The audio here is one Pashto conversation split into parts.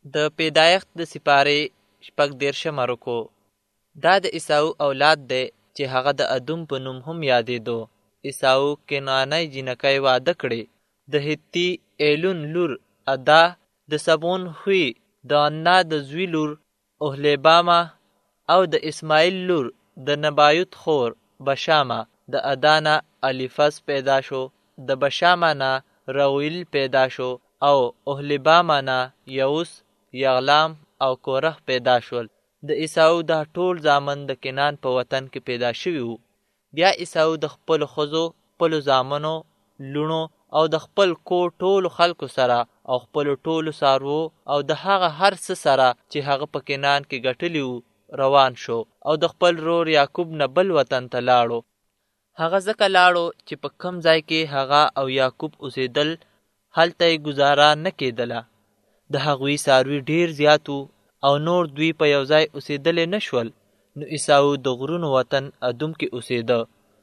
د پیدایښت د سپارې 14 رکو. دا د عیساو اولاد دی چې هغه د ادم په نوم هم یادېدو. عیساو کنعانی جینکۍ واده کړې. د هتی ایلون لور ادا، د سبون خوی د انا د زوی لور اوهلیبامه، او د اسماعیل لور د نبایوت خور بشامه. د ادانا الیفز پیدا شو، د بشامه نه رویل پیدا شو، او اوهلیبامه نه یوس، یغلام او کورخ پیدا شول. د عیساو دا ټول زامن د کنعان په وطن کې پیدا شوي وو. بیا عیساو د خپلو ښځو، خپلو زامنو، لوڼو او د خپل کور ټولو خلکو سره او خپلو ټولو څاروو او د هغه هر څه سره چې هغه په کنعان کې ګټلي وو روان شو، او د خپل رور یعقوب نه بل وطن ته لاړو. هغه ځکه لاړو چې په کم ځای کې هغه او یعقوب اوسېدل هلته یې ګزاره نه کېدله. د هغوی څاروي ډېر زیات وو او نور دوی په یو ځای اوسېدلی نه شول. نو عیساو د غرونو وطن ادوم کې اوسېده.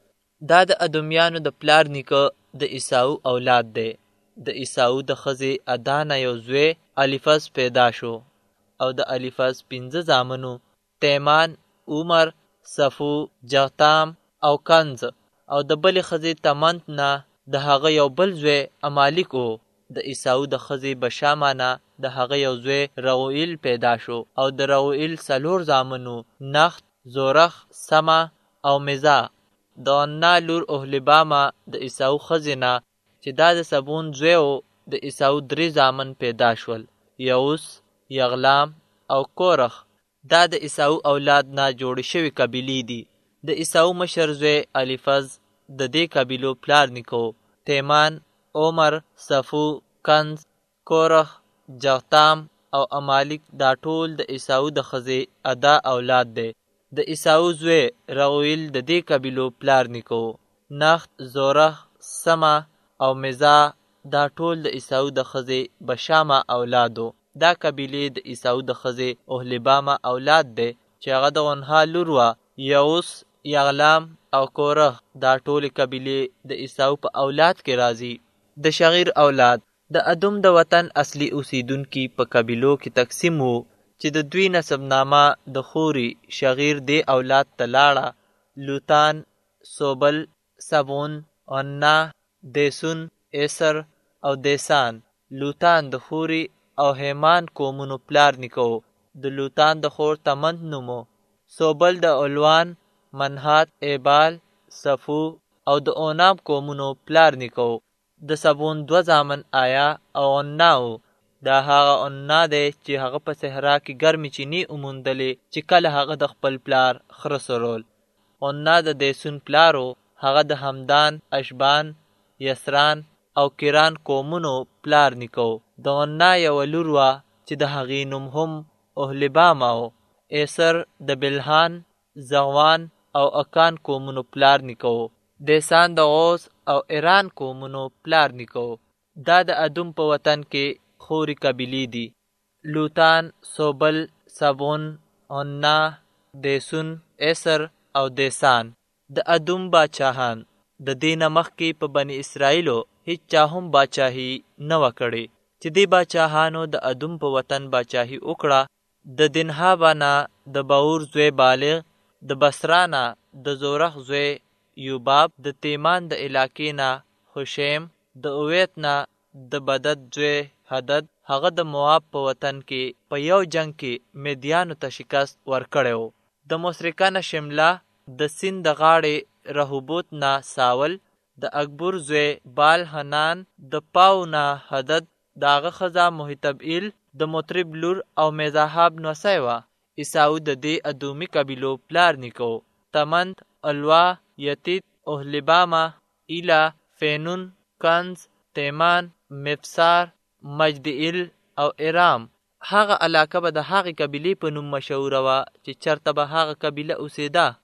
دا د ادومیانو د پلار نیکه د عیساو اولاد دی. د عیساو د ښځې ادا نه یو زوی الیفز پیدا شو، او د الیفز 5 زامنو: تیمان، عمر، صفو، جغتام او کنز. او د بلې ښځې تمنت نه د هغه یو بل زوی امالیک و. د عیساو د ښځې بشامه نه د هغه یو زوی رغوئیل پیدا شو، او د رغوئیل 4 زامنو: نخت، زورخ، سما او مزا. د انا لور اوهلیبامه د عیساو ښځې نه چې دا د سبون زوی و، د عیساو 3 زامن پیدا شول: یوس، یغلام او کورخ. دا د عیساو اولاد نه جوړې شوي قبیلې دي. د عیساو مشر زوی الیفز د دې قبیلو پلار نیکه و. تیمان، عمر، صفو، کنز، کورخ، جغتام او امالیک دا ټول د عیساو د ښځې ادا اولاد دی. د عیساو زوی رغویل د دې قبیلو پلار نیکه و. نخت، زورخ، سما او مزا دا ټول د عیساو د ښځې بشامه اولادو. دا قبیلې د عیساو د ښځې اوهلیبامه اولاد دی چې هغه د غنها لور وه. یوس، یغلام او کورخ دا ټولې قبیلې د عیساو په اولاد کې راځي. د شغیر اولاد د ادم د وطن اصلي اوسیدونکي په قبیلو کې تقسیم وو چې د دوی نسب نامه د خوري شغیر دې اولاد ته لاړه: لوتان، سوبل، سبون، انا، دیسون، ایسر او دیسان. لوتان د خوري او هیمان قومونو پلار نیکه و. د لوتان د خور تمند نومو. سوبل د اولوان، منحات، ایبال، صفو او د اونام قومونو پلار نیکه و. د سبون 2 زامن آیا او انا و. دا هغه انا دی چې هغه په صحرا کې ګرمې چینې وموندلې چې کله هغه د خپل پلار خره سرول. انا د دیسون پلار و. هغه د همدان، اشبان، یسران او کران قومونو پلار نیکه و. د انا یو لور وه چې د هغې نوم هم اوهلیبامه و. ایسر د بلحان، زغوان او اکان قومونو پلار نیکه و. دیسان د غوز او ایران قومونو پلار نیکه و. دا د ادم په وطن کې خوري قبیلې دي: لوتان، سوبل، سبون، انا، دیسون، ایسر او دیسان. د ادم باچاهان د دې نه مخکې په بني اسرائیلو هیڅ چا هم باچاهي نه وه کړې چې دې باچاهانو د ادم په وطن باچاهي وکړه. د دنهابه نه د باور زوی بالغ، د بصره نه د زورخ زوی یوباب، د تیمان د علاقې نه خشیم، د اویت نه د بدد زوی حدد. هغه د مواب په وطن کې په یو جنگ کې میدیانو ته شکست ورکړی و. د مشرکه نه شمله، د سیند د غاړې رهوبوت نه ساول، د اکبر زوی بال حنان، د پاو نه حدد، د هغه ښځه محتبئیل د مطرب لور او میزاحاب نوسی وه. عیساو د دې ادومي قبیلو پلار نیکه و. تمند، الوا، یتید، اوهلیبامه، ایلا، فینون، کنز، تیمان، مفسار، مجدئیل او ارام. هغه علاقه به د هغې قبیلې په نوم مشهوره وه چې چرته به هغه قبیله اوسېده.